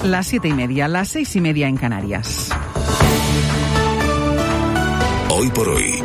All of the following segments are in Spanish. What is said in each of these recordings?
las 7:30, las 6:30 en Canarias. Hoy por hoy,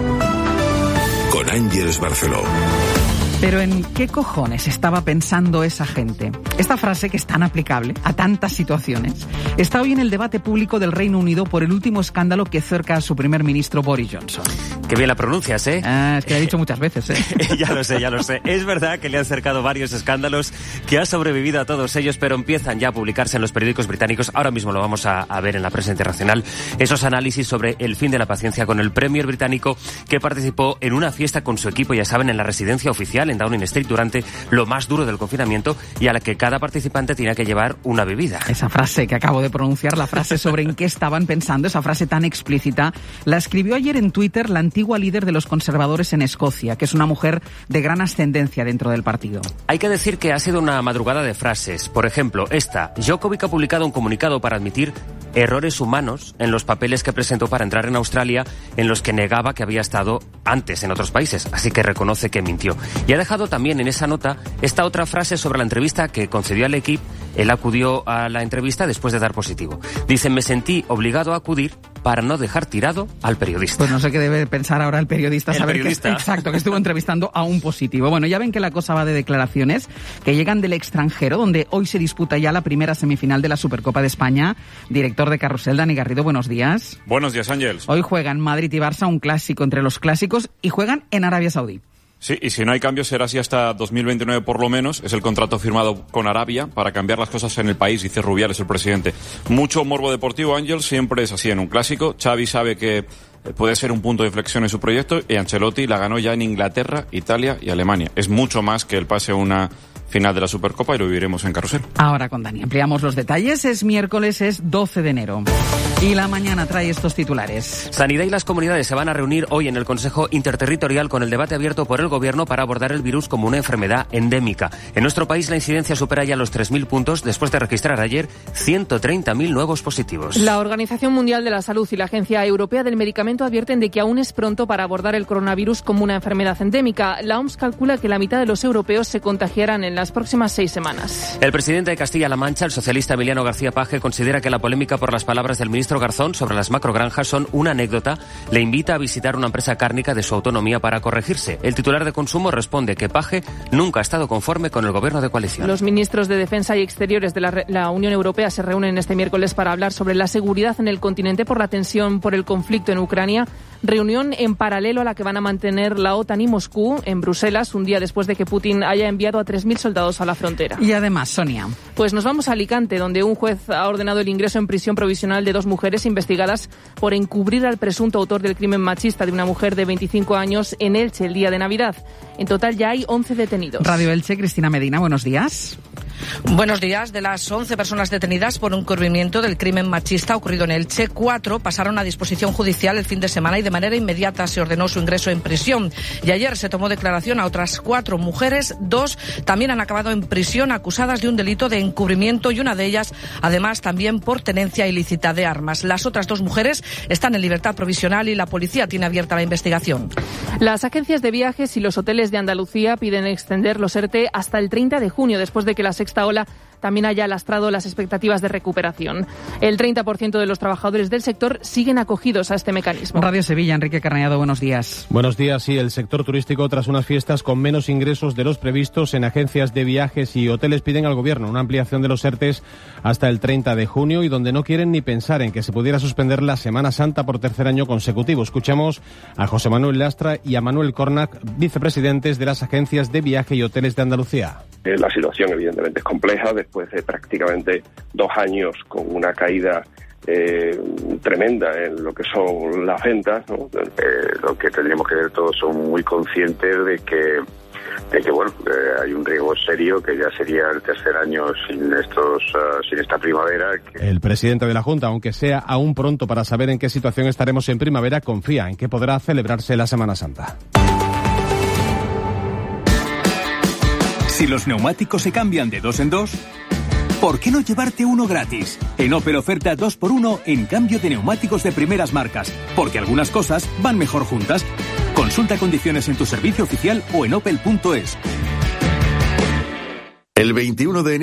con Ángeles Barceló. Pero ¿en qué cojones estaba pensando esa gente? Esta frase, que es tan aplicable a tantas situaciones, está hoy en el debate público del Reino Unido por el último escándalo que cerca a su primer ministro Boris Johnson. Qué bien la pronuncias, ¿eh? Es que lo he dicho muchas veces, ¿eh? Ya lo sé. Es verdad que le han cercado varios escándalos, que ha sobrevivido a todos ellos, pero empiezan ya a publicarse en los periódicos británicos. Ahora mismo lo vamos a ver en la prensa internacional. Esos análisis sobre el fin de la paciencia con el premier británico que participó en una fiesta con su equipo, ya saben, en la residencia oficial en Downing Street durante lo más duro del confinamiento, y a la que cada participante tenía que llevar una bebida. Esa frase que acabo de pronunciar, la frase sobre en qué estaban pensando, esa frase tan explícita, la escribió ayer en Twitter la antigua líder de los conservadores en Escocia, que es una mujer de gran ascendencia dentro del partido. Hay que decir que ha sido una madrugada de frases. Por ejemplo, esta: Djokovic ha publicado un comunicado para admitir errores humanos en los papeles que presentó para entrar en Australia, en los que negaba que había estado antes en otros países, así que reconoce que mintió. Y ha dejado también en esa nota esta otra frase sobre la entrevista que concedió al equipo. Él acudió a la entrevista después de dar positivo. Dice: me sentí obligado a acudir para no dejar tirado al periodista. Pues no sé qué debe pensar ahora el periodista. Exacto, que estuvo entrevistando a un positivo. Bueno, ya ven que la cosa va de declaraciones que llegan del extranjero, donde hoy se disputa ya la primera semifinal de la Supercopa de España. Director de Carrusel, Dani Garrido, buenos días. Buenos días, Ángeles. Hoy juegan Madrid y Barça, un clásico entre los clásicos, y juegan en Arabia Saudí. Sí, y si no hay cambios será así hasta 2029 por lo menos. Es el contrato firmado con Arabia para cambiar las cosas en el país, dice Rubiales, el presidente. Mucho morbo deportivo, Ángel, siempre es así en un clásico. Xavi sabe que puede ser un punto de inflexión en su proyecto, y Ancelotti la ganó ya en Inglaterra, Italia y Alemania. Es mucho más que el pase a una final de la Supercopa, y lo viviremos en Carrusel. Ahora con Dani ampliamos los detalles. Es miércoles, es 12 de enero. Y la mañana trae estos titulares. Sanidad y las comunidades se van a reunir hoy en el Consejo Interterritorial con el debate abierto por el Gobierno para abordar el virus como una enfermedad endémica. En nuestro país la incidencia supera ya los 3.000 puntos después de registrar ayer 130.000 nuevos positivos. La Organización Mundial de la Salud y la Agencia Europea del Medicamento advierten de que aún es pronto para abordar el coronavirus como una enfermedad endémica. La OMS calcula que la mitad de los europeos se contagiarán en las próximas 6 semanas. El presidente de Castilla-La Mancha, el socialista Emiliano García Paje, considera que la polémica por las palabras del ministro Garzón sobre las macrogranjas son una anécdota. Le invita a visitar una empresa cárnica de su autonomía para corregirse. El titular de Consumo responde que Paje nunca ha estado conforme con el gobierno de coalición. Los ministros de Defensa y Exteriores de la Unión Europea se reúnen este miércoles para hablar sobre la seguridad en el continente por la tensión por el conflicto en Ucrania. Reunión en paralelo a la que van a mantener la OTAN y Moscú en Bruselas, un día después de que Putin haya enviado a 3.000 soldados a la frontera. Y además, Sonia, pues nos vamos a Alicante, donde un juez ha ordenado el ingreso en prisión provisional de 2 mujeres investigadas por encubrir al presunto autor del crimen machista de una mujer de 25 años en Elche el día de Navidad. En total ya hay 11 detenidos. Radio Elche, Cristina Medina, buenos días. Buenos días. De las 11 personas detenidas por un encubrimiento del crimen machista ocurrido en Elche, 4 pasaron a disposición judicial el fin de semana y de manera inmediata se ordenó su ingreso en prisión. Y ayer se tomó declaración a otras 4 mujeres, 2 también han acabado en prisión acusadas de un delito de encubrimiento y una de ellas, además, también por tenencia ilícita de armas. Las otras 2 mujeres están en libertad provisional y la policía tiene abierta la investigación. Las agencias de viajes y los hoteles de Andalucía piden extender los ERTE hasta el 30 de junio, después de que la sexta ola también haya lastrado las expectativas de recuperación. El 30% de los trabajadores del sector siguen acogidos a este mecanismo. Radio Sevilla, Enrique Carneado, buenos días. Buenos días, sí, el sector turístico, tras unas fiestas con menos ingresos de los previstos en agencias de viajes y hoteles, piden al Gobierno una ampliación de los ERTEs hasta el 30 de junio y donde no quieren ni pensar en que se pudiera suspender la Semana Santa por tercer año consecutivo. Escuchamos a José Manuel Lastra y a Manuel Cornac, vicepresidentes de las agencias de viaje y hoteles de Andalucía. La situación evidentemente es compleja después de prácticamente 2 años con una caída tremenda en lo que son las ventas, ¿no? Lo que tendríamos que ver todos son muy conscientes de que hay un riesgo serio, que ya sería el tercer año sin esta primavera. El presidente de la Junta, aunque sea aún pronto para saber en qué situación estaremos en primavera, confía en que podrá celebrarse la Semana Santa. Si los neumáticos se cambian de 2 en 2, ¿por qué no llevarte uno gratis? En Opel oferta 2x1 en cambio de neumáticos de primeras marcas, porque algunas cosas van mejor juntas. Consulta condiciones en tu servicio oficial o en opel.es. El 21 de enero